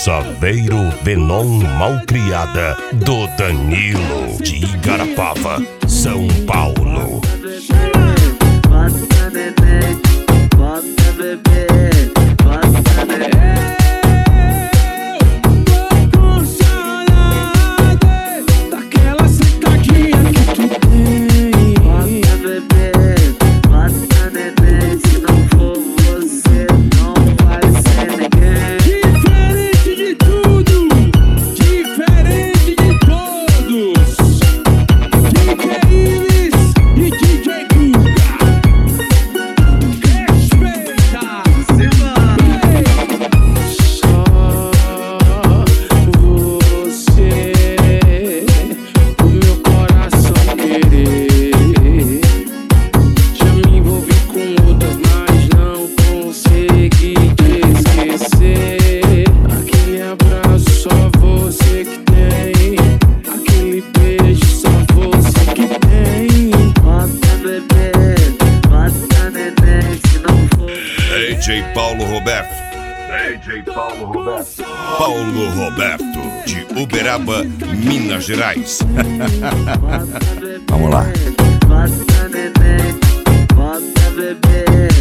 Saveiro Venon Malcriada do Danilo de Igarapava, São Paulo. Bota neném, bota bebê, bota neném. Tô com saudade daquela sentadinha que tu tem. Bota bebê, bota neném. Se não for você, não vai ser ninguém. Diferente de tudo, diferente de todos. DJ Ives e DJ Guga. Respeita. Só você, o meu coração querer. Já me envolvi com outras, mas não consegui te esquecer. Aquele abraço só você que tem, aquele beijo só você que tem. Bota bebê, bota neném. Se não for DJ Paulo Roberto. Paulo Roberto, de Uberaba, Minas Gerais. bota bebê, Vamos lá. bota neném, bota bebê.